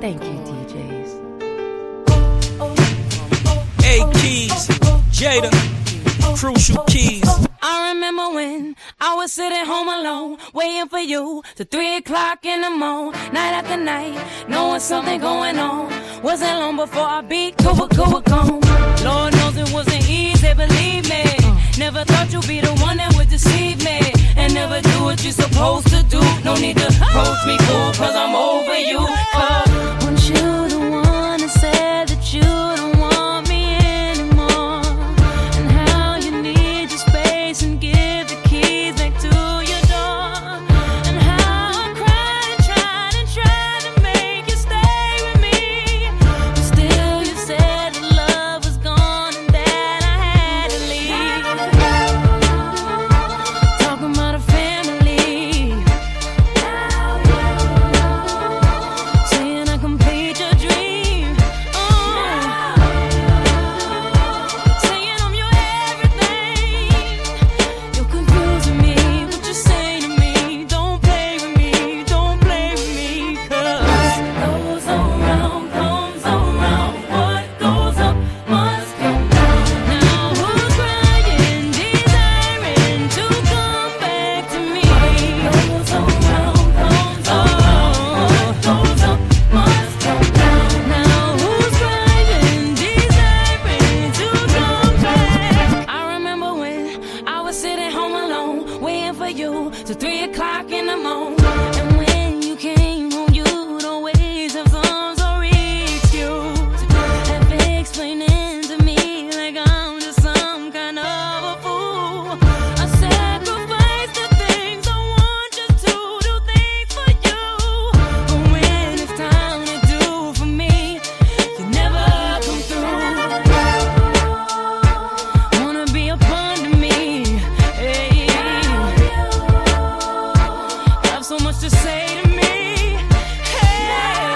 Thank you, DJs. A Keys, Jada, Crucial Keys. I remember when I was sitting home alone, waiting for you till 3 o'clock in the morning, night after night, knowing something going on. Wasn't long before I beat Cuba gone. Lord knows it wasn't easy, believe me. Never thought you'd be the one that would deceive me and never do what you're supposed to do. No need to approach me, fool, cause I'm over you. Weren't you the one that said that you don't want me anymore? And how you need your space and give the keys back to your door. And how I cried and tried to make you stay with me. But still you said that love was gone and that I had to leave. Talking about a family, saying I complete your dream. Saying I'm your everything. You're confusing me, what you say to me. Don't play with me, don't play with me. Cause goes around, comes around. What goes up must come down. Now who's crying, desiring to come back to me? Goes around, comes around. What goes up must come down. Now who's crying, desiring to come back? I remember when I was sitting home alone, waiting for you till 3 o'clock in the morning. And when you came home, you'd always have some sorry excuse. Have been explaining to me like I'm just some kind of a fool. I sacrifice the things I want just to do things for you. But when it's time to do for me, you never come through. Wanna be a part of me, hey. Have so much to say to me, hey.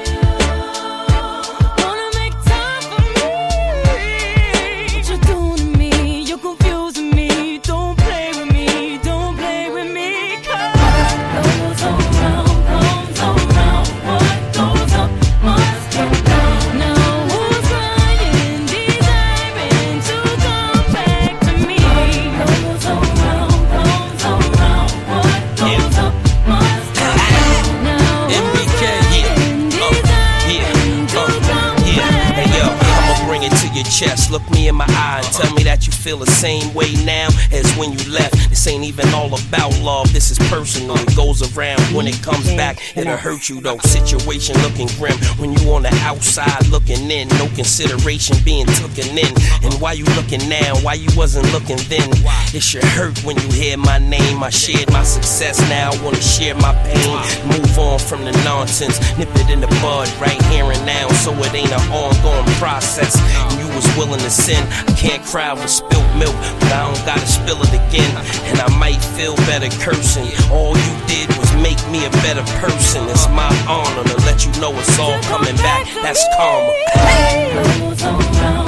Wanna make time for me. What you doing to me? You're confusing me. Don't play with me. Don't play with me. Cause goes around, comes around. What goes up must come down. Now who's crying, desiring to come back to me? Goes around, comes around. What goes up must come down. Now who's MBK, crying, desiring to come back? Hey yo, I'ma bring it to your chest. Look me in my eye and tell me that you feel the same way now as when you left. This ain't even all about love, this is personal. It goes around, when it comes back, it'll hurt you though. Situation looking grim when you on the outside looking in. No consideration being taken in. And why you looking now, why you wasn't looking then? It should hurt when you hear my name. I shared my success, now I wanna share my pain. Move on from the nonsense, nip it in the bud right here and now, so it ain't an ongoing process. And you was willing to sin. I can't cry over spilled milk, but I don't gotta spill it again. And I might feel better cursing. All you did was make me a better person. It's my honor to let you know it's all coming back. That's karma. Goes around.